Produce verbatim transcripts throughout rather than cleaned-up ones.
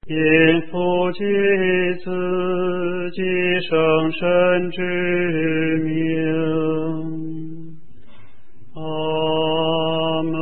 因父及子及圣神之名，阿门。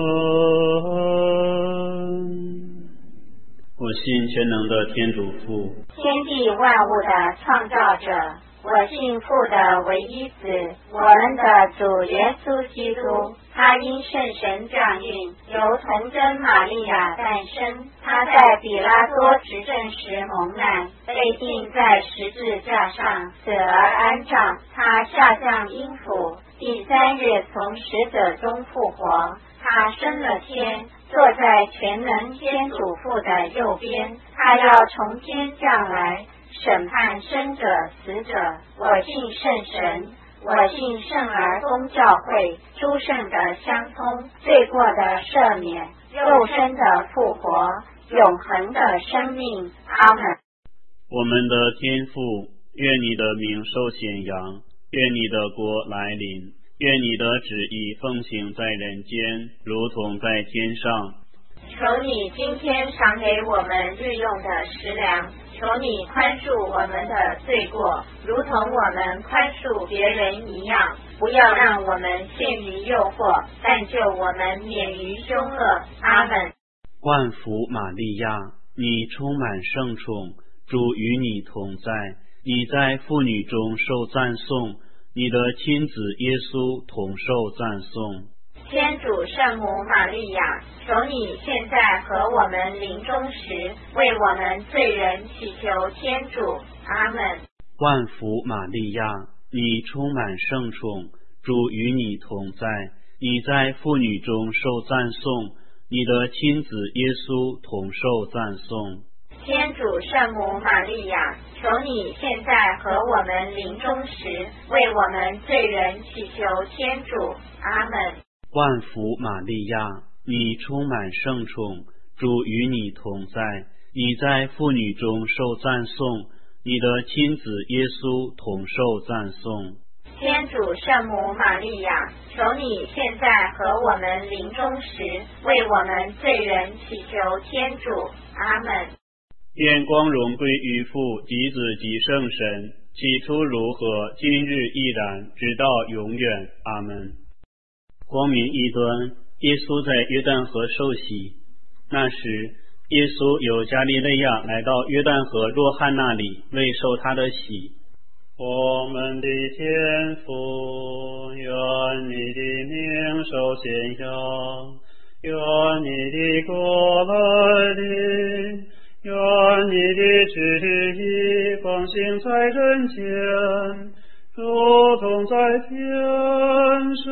我信全能的天主父， 天地万物的创造者。我信父的唯一子，我们的主耶稣基督。他因圣神降孕，由童贞玛利亚诞生。他在比拉多执政时蒙难，被钉在十字架上，死而安葬。他下降阴府，第三日从死者中复活。他升了天，坐在全能天主父的右边。他要从天降来，审判生者死者。我信圣神，我信圣而公教会，诸圣的相通，罪过的赦免，肉身的复活，永恒的生命。阿门。 我们的天父，愿你的名受显扬，愿你的国来临，愿你的旨意奉行在人间，如同在天上。 求你今天赏给我们日用的食粮，求你宽恕我们的罪过，如同我们宽恕别人一样，不要让我们陷于诱惑，但救我们免于凶恶。阿门。 万福玛利亚，你充满圣宠，主与你同在，你在妇女中受赞颂，你的亲子耶稣同受赞颂。 天主圣母玛利亚，求你现在和我们临终时，为我们罪人祈求天主。阿门。 万福玛利亚，你充满圣宠，主与你同在，你在妇女中受赞颂，你的亲子耶稣同受赞颂。 天主圣母玛利亚，求你现在和我们临终时，为我们罪人祈求天主。阿门。 万福玛利亚，你充满圣宠，主与你同在，你在妇女中受赞颂，你的亲子耶稣同受赞颂。 天主圣母玛利亚，求你现在和我们临终时，为我们罪人祈求天主。阿门。 愿光荣归于父及子及圣神，起初如何，今日亦然，直到永远。阿门。光明一端，耶稣在约旦河受洗。那时，耶稣由加利肋亚来到约旦河若翰那里，为受他的洗。我们的天父，愿你的名受显扬，愿你的国来临，愿你的旨意奉行在人间，如同在天上。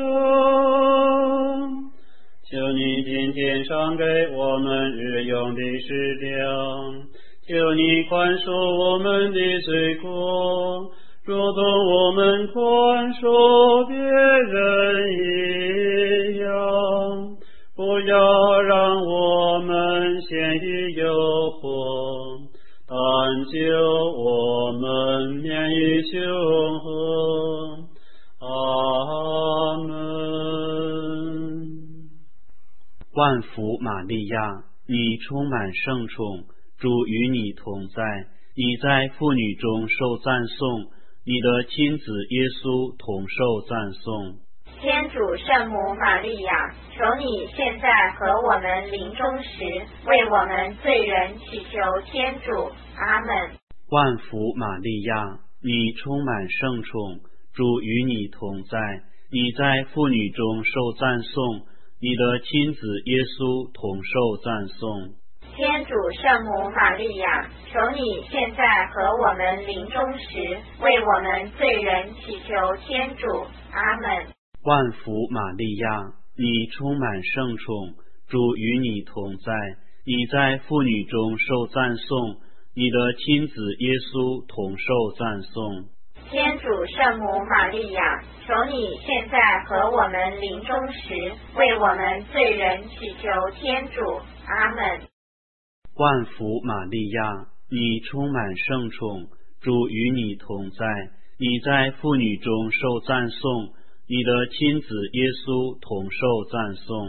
求你今天赏给我们日用的食粮，求你宽恕我们的罪过，如同我们宽恕别人一样，不要让我们陷于诱惑，但救我们免于凶恶。阿门。万福玛利亚，你充满圣宠，主与你同在，你在妇女中受赞颂，你的亲子耶稣同受赞颂。 天主圣母玛利亚，求你现在和我们临终时，为我们罪人祈求天主。阿门。 万福玛利亚，你充满圣宠，主与你同在，你在妇女中受赞颂，你的亲子耶稣同受赞颂。 天主圣母玛利亚，求你现在和我们临终时，为我们罪人祈求天主。阿门。 万福玛利亚，你充满圣宠，主与你同在，你在妇女中受赞颂，你的亲子耶稣同受赞颂。 天主圣母玛利亚，求你现在和我们临终时，为我们罪人祈求天主。阿门。 万福玛利亚，你充满圣宠，主与你同在，你在妇女中受赞颂，你的亲子耶稣同受赞颂。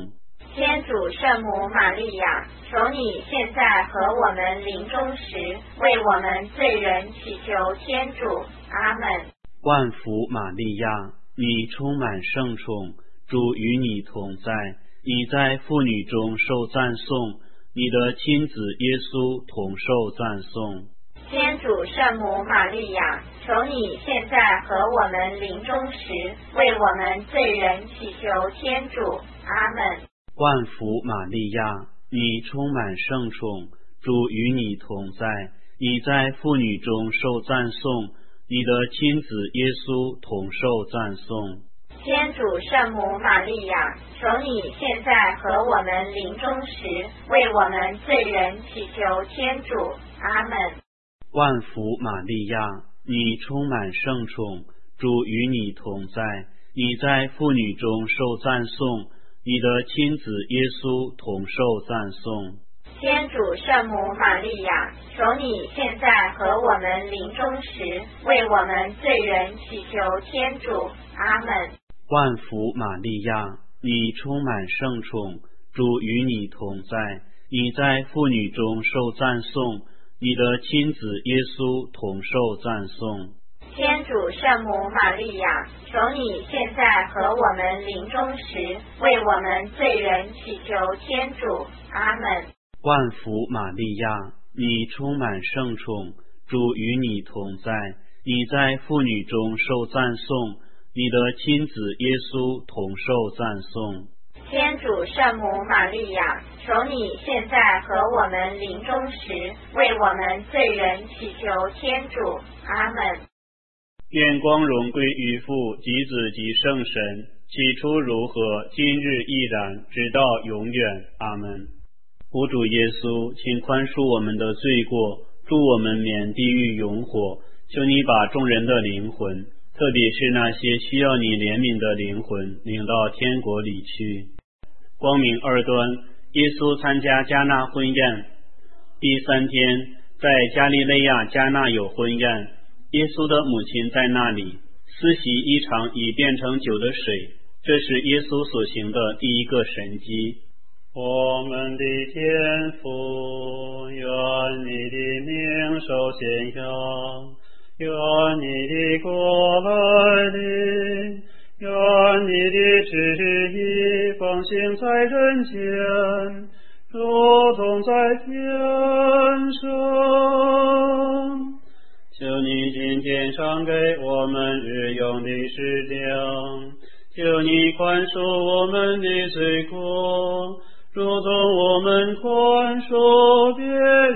天主圣母玛利亚，求你现在和我们临终时，为我们罪人祈求天主。阿门。 万福玛利亚，你充满圣宠，主与你同在，你在妇女中受赞颂，你的亲子耶稣同受赞颂。 天主圣母玛利亚，求你现在和我们临终时，为我们罪人祈求天主。阿门。 万福玛利亚，你充满圣宠，主与你同在，你在妇女中受赞颂，你的亲子耶稣同受赞颂。 天主圣母玛利亚，求你现在和我们临终时，为我们罪人祈求天主。阿门。 万福玛利亚，你充满圣宠，主与你同在，你在妇女中受赞颂，你的亲子耶稣同受赞颂。 天主圣母玛利亚，求你现在和我们临终时，为我们罪人祈求天主。阿门。 万福玛利亚，你充满圣宠，主与你同在，你在妇女中受赞颂，你的亲子耶稣同受赞颂。 天主圣母玛利亚，求你现在和我们临终时，为我们罪人祈求天主。阿门。 万福玛利亚，你充满圣宠，主与你同在，你在妇女中受赞颂，你的亲子耶稣同受赞颂。 天主圣母玛利亚，求你现在和我们临终时，为我们罪人祈求天主。阿门。 愿光荣归于父及子及圣神，起初如何，今日亦然，直到永远。阿门。吾主耶稣，请宽恕我们的罪过，助我们免地狱永火。求你把众人的灵魂，特别是那些需要你怜悯的灵魂，领到天国里去。光明二端，耶稣参加迦纳婚宴。第三天，在加利肋亚迦纳有婚宴，耶稣的母亲在那里，司洗一场已变成酒的水，这是耶稣所行的第一个神迹。我们的天父，愿你的名受显扬，愿你的国来临，愿你的旨意奉行在人间，如同在天上。求你今天赏给我们日用的食粮，求你宽恕我们的罪过，如同我们宽恕别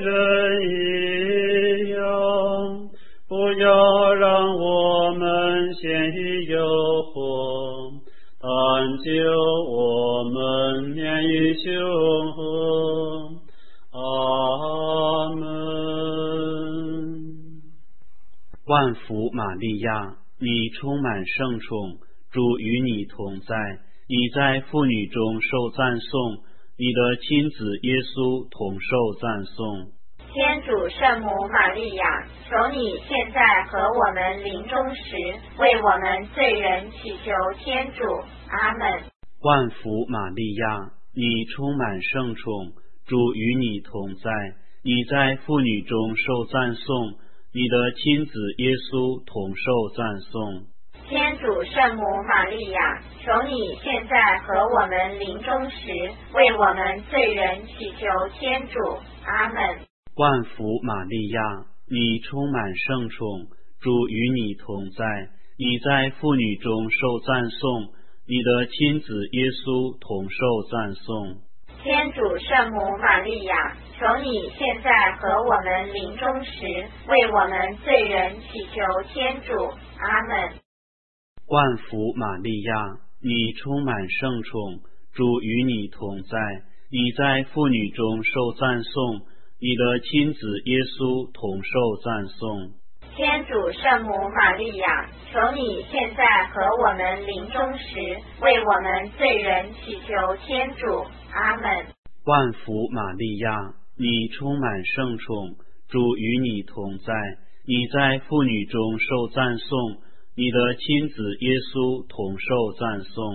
人一样，不要让我们陷于诱惑，但救我们免于凶恶。阿门。万福玛利亚，你充满圣宠，主与你同在，你在妇女中受赞颂，你的亲子耶稣同受赞颂。 天主圣母玛利亚，求你现在和我们临终时，为我们罪人祈求天主。阿门。 万福玛利亚，你充满圣宠，主与你同在，你在妇女中受赞颂，你的亲子耶稣同受赞颂。 天主圣母玛利亚，求你现在和我们临终时，为我们罪人祈求天主。阿门。 万福玛利亚，你充满圣宠，主与你同在，你在妇女中受赞颂，你的亲子耶稣同受赞颂。 天主圣母玛利亚，求你现在和我们临终时，为我们罪人祈求天主。阿门。 万福玛利亚，你充满圣宠，主与你同在，你在妇女中受赞颂，你的亲子耶稣同受赞颂。 天主圣母玛利亚，求你现在和我们临终时，为我们罪人祈求天主。阿门。 万福玛利亚，你充满圣宠，主与你同在，你在妇女中受赞颂，你的亲子耶稣同受赞颂。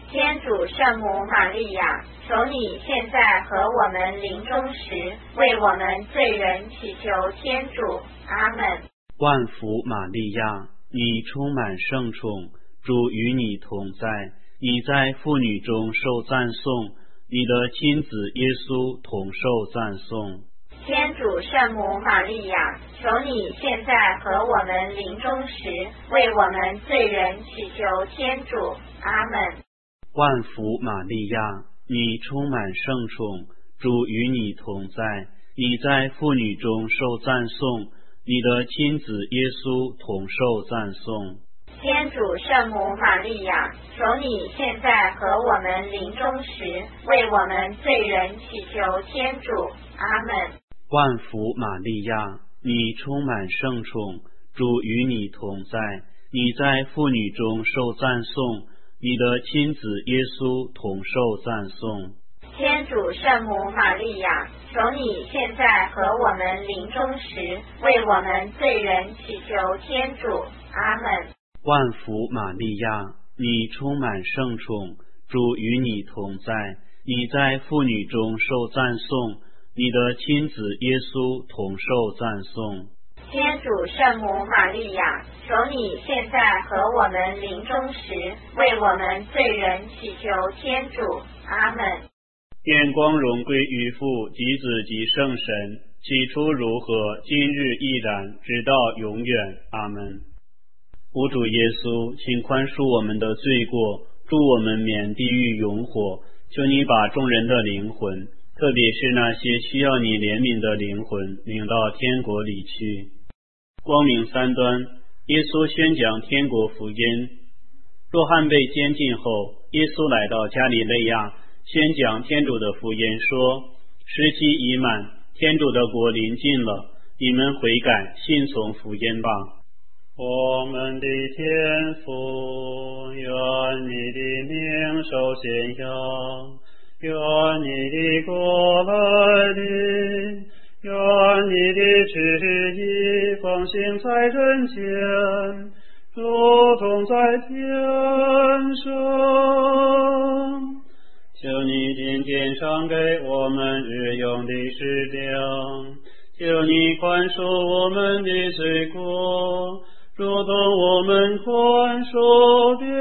天主圣母玛利亚，求你现在和我们临终时，为我们罪人祈求天主。阿们。 万福玛利亚，你充满圣宠，主与你同在，你在妇女中受赞颂，你的亲子耶稣同受赞颂。 天主圣母玛利亚，求你现在和我们临终时，为我们罪人祈求天主。阿们。 万福玛利亚，你充满圣宠，主与你同在，你在妇女中受赞颂，你的亲子耶稣同受赞颂。 天主圣母玛利亚，求你现在和我们临终时，为我们罪人祈求天主。阿们。 万福玛利亚，你充满圣宠，主与你同在，你在妇女中受赞颂，你的亲子耶稣同受赞颂。 天主圣母玛利亚，求你现在和我们临终时，为我们罪人祈求天主。阿们。 万福玛利亚，你充满圣宠，主与你同在，你在妇女中受赞颂，你的亲子耶稣同受赞颂。 天主圣母玛利亚，求你现在和我们临终时，为我们罪人祈求天主。阿们。 愿光荣归于父及子及圣神，起初如何，今日亦然，直到永远。阿门。吾主耶稣，请宽恕我们的罪过，助我们免地狱永火。求你把众人的灵魂，特别是那些需要你怜悯的灵魂，领到天国里去。光明三端，耶稣宣讲天国福音。若翰被监禁后，耶稣来到加利肋亚，宣讲天主的福音，说：时期已满，天主的国临近了，你们悔改，信从福音吧。我们的天父，愿你的名受显扬，愿你的国来临，愿你的旨意奉行在人间，如同在天上。求你今天赏给我们日用的食粮，求你宽恕我们的罪过，如同我们宽恕别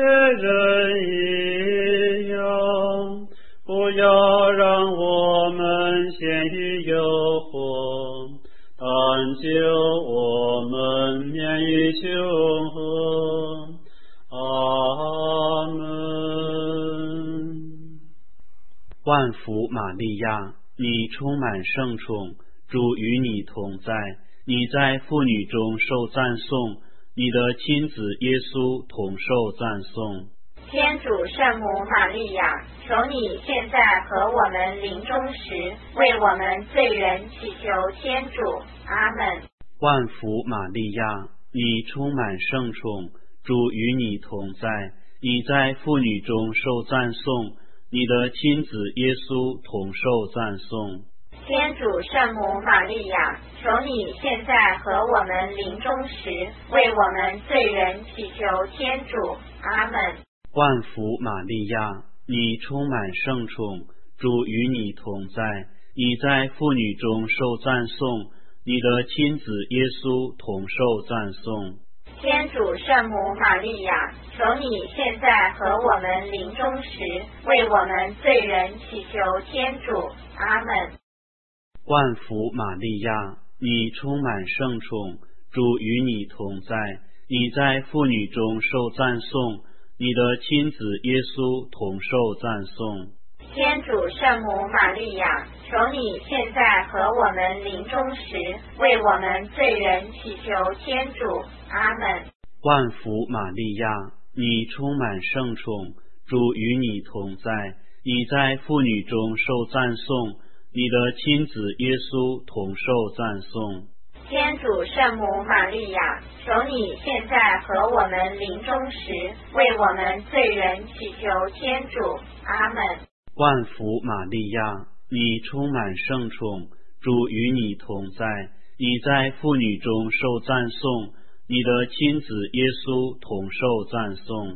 人一样，不要让我们陷于诱惑，但救我们免于凶恶。阿门。万福玛利亚，你充满圣宠，主与你同在，你在妇女中受赞颂，你的亲子耶稣同受赞颂。 天主圣母玛利亚，求你现在和我们临终时，为我们罪人祈求天主。阿门。 万福玛利亚，你充满圣宠，主与你同在，你在妇女中受赞颂，你的亲子耶稣同受赞颂。 天主圣母玛利亚，求你现在和我们临终时，为我们罪人祈求天主。阿门。 万福玛利亚，你充满圣宠，主与你同在，你在妇女中受赞颂，你的亲子耶稣同受赞颂。 天主圣母玛利亚，求你现在和我们临终时，为我们罪人祈求天主。阿门。 万福玛利亚，你充满圣宠，主与你同在，你在妇女中受赞颂，你的亲子耶稣同受赞颂。 天主圣母玛利亚，求你现在和我们临终时，为我们罪人祈求天主。阿门。 万福玛利亚，你充满圣宠，主与你同在，你在妇女中受赞颂，你的亲子耶稣同受赞颂。 天主圣母玛利亚，求你现在和我们临终时，为我们罪人祈求天主。阿门。 万福玛利亚，你充满圣宠，主与你同在，你在妇女中受赞颂，你的亲子耶稣同受赞颂。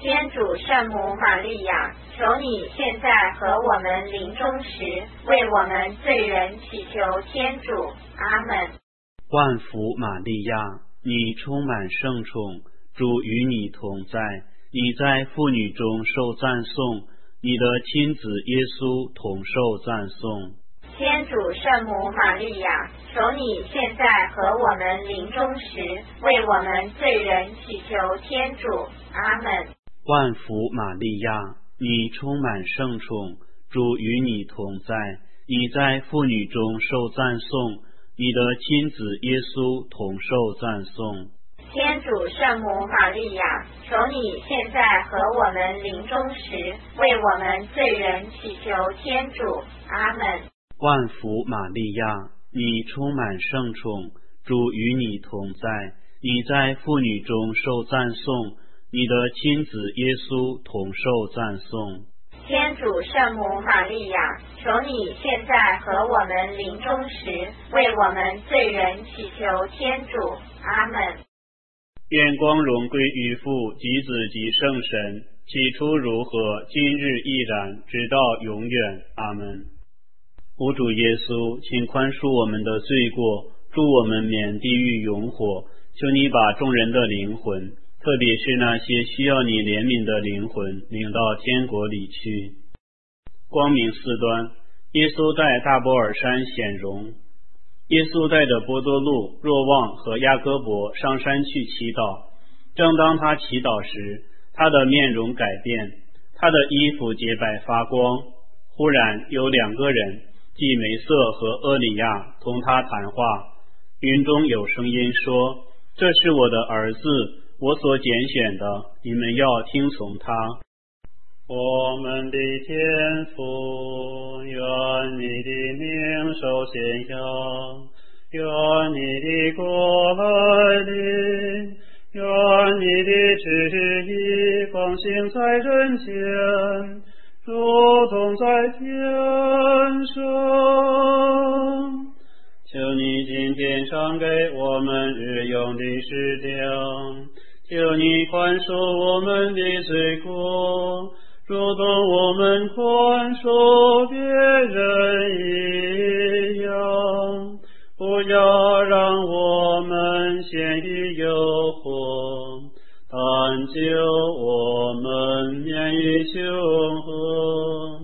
天主圣母玛利亚，求你现在和我们临终时，为我们罪人祈求天主。阿门。 万福玛利亚，你充满圣宠，主与你同在，你在妇女中受赞颂，你的亲子耶稣同受赞颂。 天主圣母玛利亚，求你现在和我们临终时，为我们罪人祈求天主。阿门。 万福玛利亚，你充满圣宠，主与你同在，你在妇女中受赞颂，你的亲子耶稣同受赞颂。 天主圣母玛利亚，求你现在和我们临终时，为我们罪人祈求天主。阿门。 万福玛利亚，你充满圣宠，主与你同在，你在妇女中受赞颂，你的亲子耶稣同受赞颂。 天主圣母玛利亚，求你现在和我们临终时，为我们罪人祈求天主。阿门。 愿光荣归于父及子及圣神，起初如何，今日亦然，直到永远。阿门。吾主耶稣，请宽恕我们的罪过，助我们免地狱永火。求你把众人的灵魂，特别是那些需要你怜悯的灵魂，领到天国里去。光明四端，耶稣在大波尔山显荣。耶稣带着伯多禄、若望和雅各伯上山去祈祷。正当他祈祷时，他的面容改变，他的衣服洁白发光。忽然有两个人，即梅瑟和厄里亚，同他谈话。云中有声音说：这是我的儿子，我所拣选的，你们要听从他。我们的天父，愿你的名受显扬，愿你的国来临，愿你的旨意奉行在人间，如同在天上。求你今天赏给我们日用的食粮，求你宽恕我们的罪过，如同我们宽恕别人一样，不要让我们陷于诱惑，但救我们免于凶恶。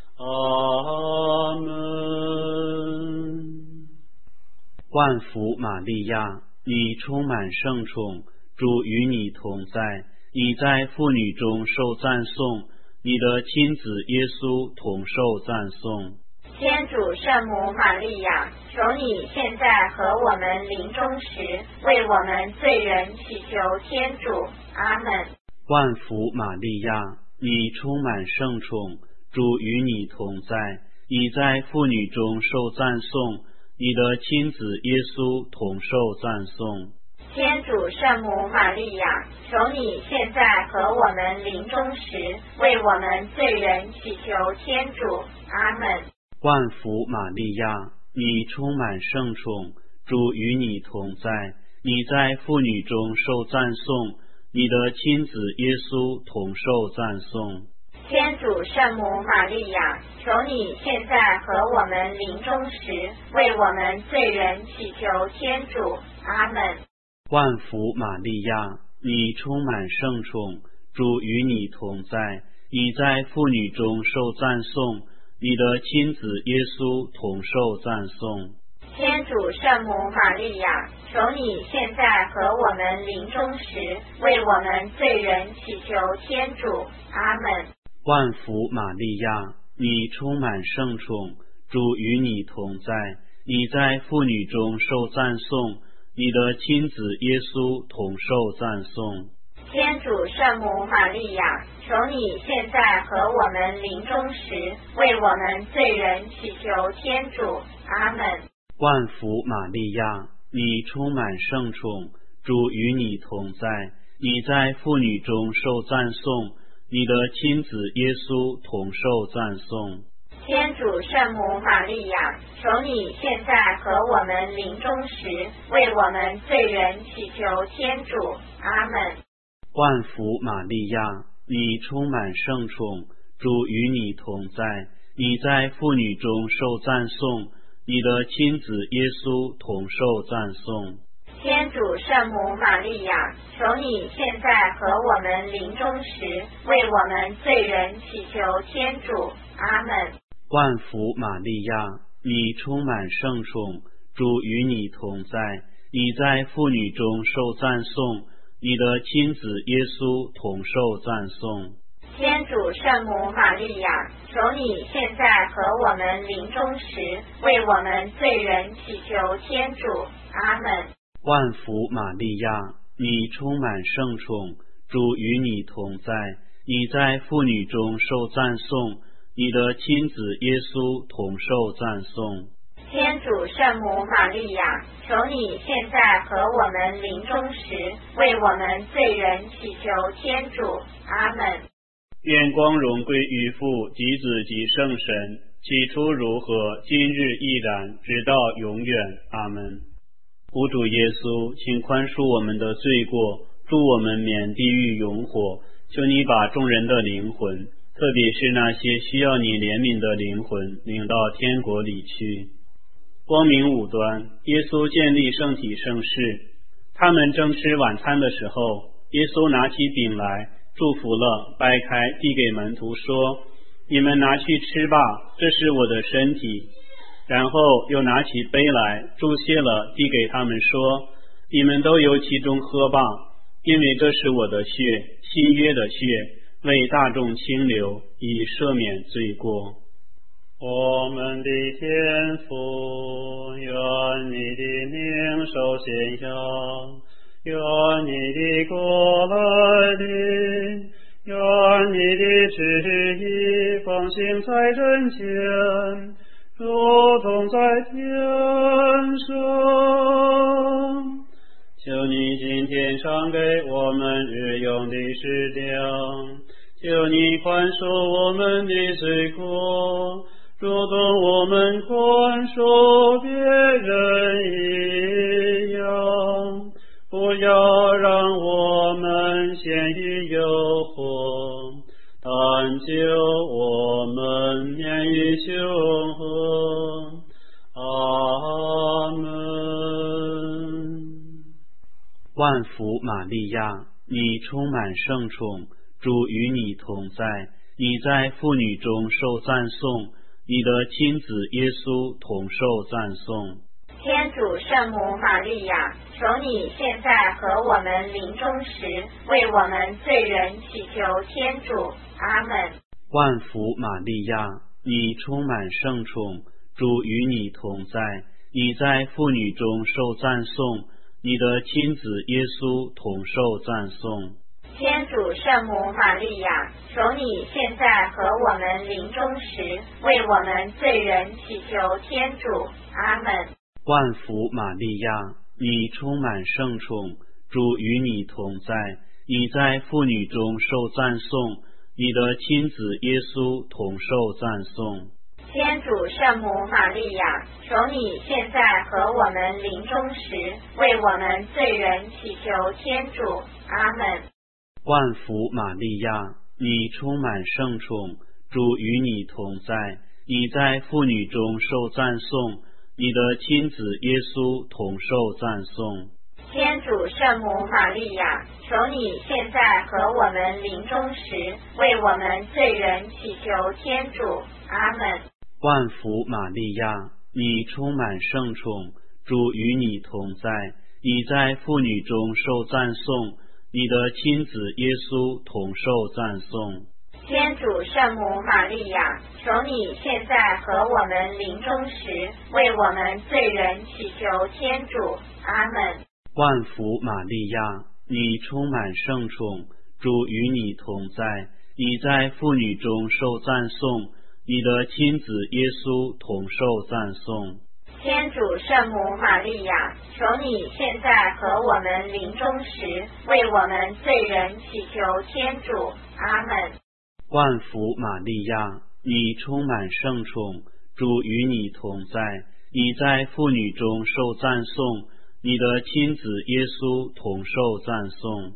阿门。万福玛利亚，你充满圣宠，主与你同在，你在妇女中受赞颂，你的亲子耶稣同受赞颂。 天主圣母玛利亚，求你现在和我们临终时，为我们罪人祈求天主。阿门。 万福玛利亚，你充满圣宠，主与你同在，你在妇女中受赞颂，你的亲子耶稣同受赞颂。 天主圣母玛利亚，求你现在和我们临终时，为我们罪人祈求天主。阿门。 万福玛利亚，你充满圣宠，主与你同在，你在妇女中受赞颂，你的亲子耶稣同受赞颂。 天主圣母玛利亚，求你现在和我们临终时，为我们罪人祈求天主。阿门。 万福玛利亚，你充满圣宠，主与你同在，你在妇女中受赞颂，你的亲子耶稣同受赞颂。 天主圣母玛利亚，求你现在和我们临终时，为我们罪人祈求天主。阿门。 万福玛利亚，你充满圣宠，主与你同在，你在妇女中受赞颂，你的亲子耶稣同受赞颂。 天主圣母玛利亚，求你现在和我们临终时，为我们罪人祈求天主。阿门。 万福玛利亚，你充满圣宠，主与你同在，你在妇女中受赞颂，你的亲子耶稣同受赞颂。 天主圣母玛利亚，求你现在和我们临终时，为我们罪人祈求天主。阿门。 万福玛利亚， 你充满圣宠，主与你同在，你在妇女中受赞颂，你的亲子耶稣同受赞颂。 天主圣母玛利亚，求你现在和我们临终时，为我们罪人祈求天主。阿们。 万福玛利亚，你充满圣宠，主与你同在，你在妇女中受赞颂，你的亲子耶稣同受赞颂。 天主圣母玛利亚，求你现在和我们临终时，为我们罪人祈求天主。阿们。 万福玛利亚，你充满圣宠，主与你同在，你在妇女中受赞颂，你的亲子耶稣同受赞颂。 天主圣母玛利亚，求你现在和我们临终时，为我们罪人祈求天主。阿们。 愿光荣归于父及子及圣神，起初如何，今日亦然，直到永远。阿门。吾主耶稣，请宽恕我们的罪过，助我们免地狱永火。求你把众人的灵魂，特别是那些需要你怜悯的灵魂，领到天国里去。光明五端，耶稣建立圣体圣事。他们正吃晚餐的时候，耶稣拿起饼来，祝福了，掰开，递给门徒说：你们拿去吃吧，这是我的身体。然后又拿起杯来，注谢了，递给他们说：你们都由其中喝吧，因为这是我的血，新约的血，为大众清流，以赦免罪过。我们的天父，愿你的名受显扬，愿你的国来临，愿你的旨意奉行在人间，如同在天上。求你今天赏给我们日用的食粮，求你宽恕我们的罪过，如同我们宽恕别人一样，不要让我们陷于诱惑，但救我们免于凶恶。阿门。 万福玛利亚，你充满圣宠，主与你同在，你在妇女中受赞颂，你的亲子耶稣同受赞颂。 天主圣母玛利亚，求你现在和我们临终时，为我们罪人祈求天主。阿们。 万福玛利亚，你充满圣宠，主与你同在，你在妇女中受赞颂，你的亲子耶稣同受赞颂。 天主圣母玛利亚，求你现在和我们临终时，为我们罪人祈求天主。阿门。 万福玛利亚，你充满圣宠，主与你同在，你在妇女中受赞颂，你的亲子耶稣同受赞颂。 天主圣母玛利亚，求你现在和我们临终时，为我们罪人祈求天主。阿门。 万福玛利亚，你充满圣宠，主与你同在，你在妇女中受赞颂，你的亲子耶稣同受赞颂。 天主圣母玛利亚，求你现在和我们临终时，为我们罪人祈求天主。阿门。 万福玛利亚，你充满圣宠，主与你同在，你在妇女中受赞颂，你的亲子耶稣同受赞颂。 天主圣母玛利亚，求你现在和我们临终时，为我们罪人祈求天主。阿门。 万福玛利亚，你充满圣宠，主与你同在，你在妇女中受赞颂，你的亲子耶稣同受赞颂。 天主圣母玛利亚，求你现在和我们临终时，为我们罪人祈求天主。阿门。 万福玛利亚，你充满圣宠，主与你同在，你在妇女中受赞颂，你的亲子耶稣同受赞颂。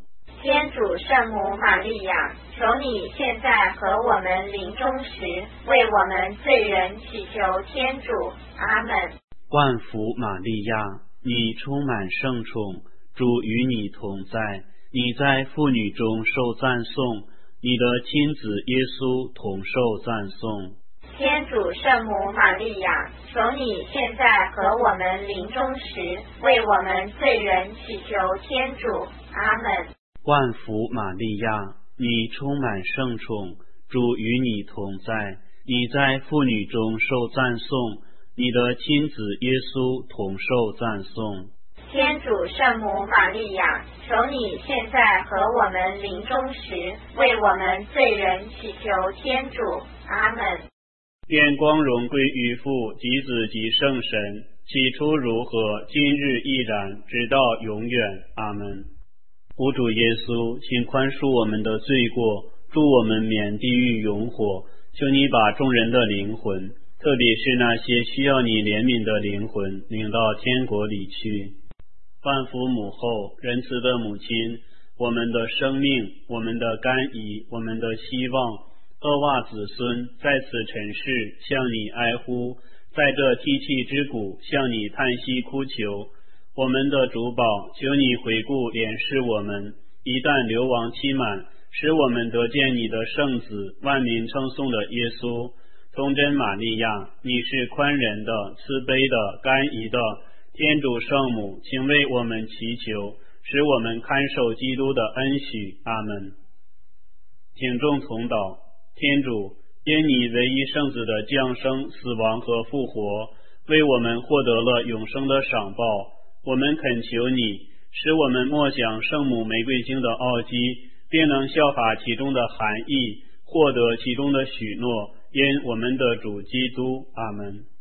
天主圣母玛利亚，求你现在和我们临终时，为我们罪人祈求天主。阿门。 万福玛利亚，你充满圣宠，主与你同在，你在妇女中受赞颂，你的亲子耶稣同受赞颂。 天主圣母玛利亚，求你现在和我们临终时，为我们罪人祈求天主。阿门。 万福玛利亚，你充满圣宠，主与你同在，你在妇女中受赞颂，你的亲子耶稣同受赞颂。 天主圣母玛利亚，求你现在和我们临终时，为我们罪人祈求天主。阿门。 愿光荣归于父及子及圣神，起初如何，今日亦然，直到永远。阿门。吾主耶稣，请宽恕我们的罪过，助我们免地狱永火。求你把众人的灵魂，特别是那些需要你怜悯的灵魂，领到天国里去。万福母后，仁慈的母亲，我们的生命，我们的甘饴，我们的希望，厄娃子孙在此尘世向你哀呼，在这涕泣之谷向你叹息哭求。我们的主保，求你回顾怜视我们，一旦流亡期满，使我们得见你的圣子，万民称颂的耶稣。童真玛利亚，你是宽仁的、慈悲的、甘饴的天主圣母，请为我们祈求，使我们看守基督的恩许。阿门。请众同祷。天主，因你唯一圣子的降生、死亡和复活，为我们获得了永生的赏报。我们恳求你，使我们默想圣母玫瑰经的奥迹，并能效法其中的含义，获得其中的许诺，因我们的主基督。阿门。